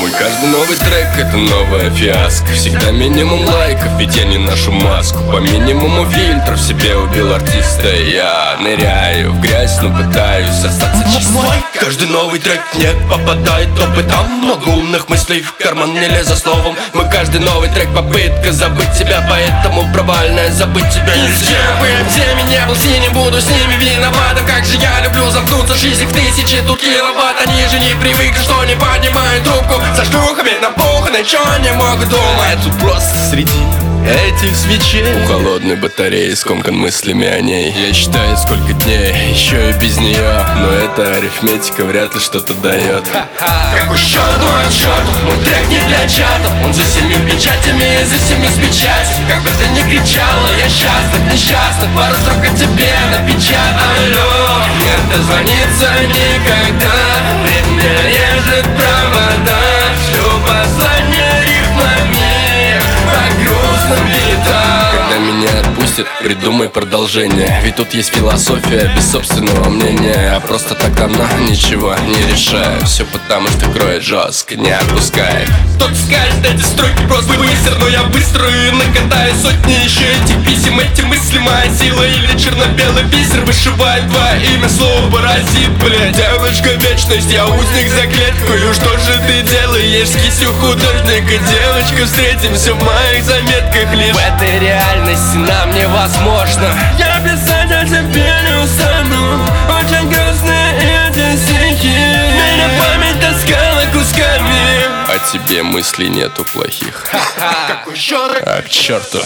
Мой каждый новый трек — это новая фиаско. Всегда минимум лайков, ведь я не ношу маску. По минимуму фильтров себе убил артиста. Я ныряю в грязь, но пытаюсь остаться чистым. Каждый новый трек не попадает опытом. Много умных мыслей в карман не леза словом. Мой каждый новый трек — попытка забыть себя, поэтому провальная забыть тебя нельзя. Всеми не был, не буду с ними виновата. Как же я люблю замкнуться, жизнь в тысячи тут киловатт. Они же не привыкли, что не поднимают трубку. За шлюхами напуханы, чё они могут думать? Тут просто среди этих свечей у холодной батареи скомкан мыслями о ней. Я считаю, сколько дней еще и без нее, но эта арифметика вряд ли что-то дает. Какой счет, мой отчет, мой трек не для чатов. Он за 7 печатями, за 7 с печатью. Как бы ты ни кричала, я счастлив, несчастлив. Пару строк о тебе напечатаю. Нет, дозвониться никогда. Время режет провода. Шлю послание рифмами по грустным битам. Когда меня отпустят, придумай продолжение. Ведь тут есть философия без собственного мнения. А просто так она ничего не решает. Все потому что кроет жестко, не отпускает. Кто-то скажет, эти строки просто быстро, но я быстро и накатаю сотни еще этих писем. Эти мысли моя сила или черно-белый бисер вышивает твое имя, слово паразит, блядь. Девочка вечность, я узник за клетку. И что же ты делаешь с кисью художника? Девочка, встретимся в моих заметках лишь. В этой реальности нам невозможно. Я писать о тебе не устану. Очень грустные эти стихи. Меня память таскала кусками. О тебе мыслей нету плохих. Какой счет? А к черту.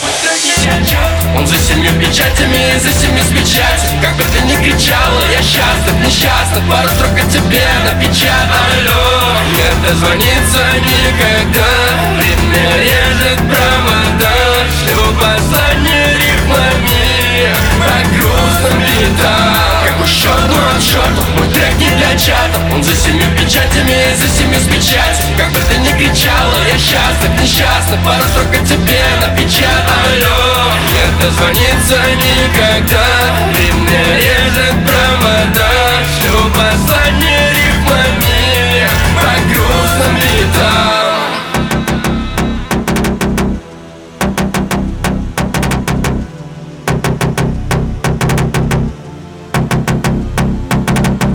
Он за 7 печатями, за 7 с печатью. Как бы ты ни кричала, я счастлив, несчастлив. Пару строк о тебе напечатаю. Не дозвониться никогда. Время режет провода. Шлю послание рифмами по грустным битам. Какой счет, мой отчет, мой трек не для чатов. Он за 7 печатями, за 7 с печатью. Как бы ты ни кричала, я счастлив, несчастлив. Пару строк о тебе напечатаю. Не дозвониться никогда. Время режет